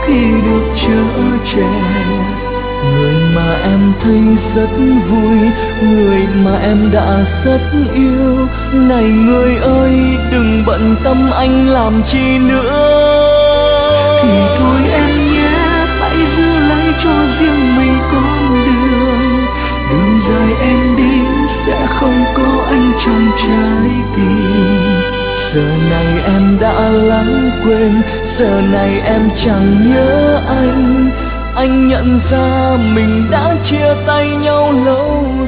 khi được chở che. Người mà em thấy rất vui, người mà em đã rất yêu, này người ơi đừng bận tâm anh làm chi nữa. Thì thôi em nhé, hãy giữ lấy cho riêng mình con đường. Đường dài em đi sẽ không có anh trong trái tim. Giờ này em đã lãng quên, giờ này em chẳng nhớ anh nhận ra mình đã chia tay nhau lâu